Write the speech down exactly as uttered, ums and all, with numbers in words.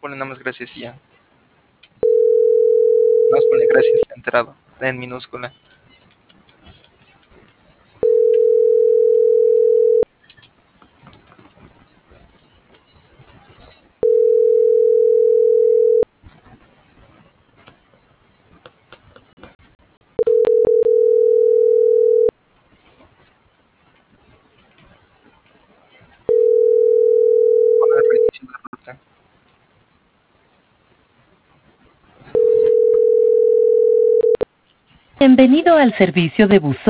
pone nada más gracias y ya. Nada más pone gracias, enterado, en minúscula. Poner reinicio de ruta. Bienvenido al servicio de buzón.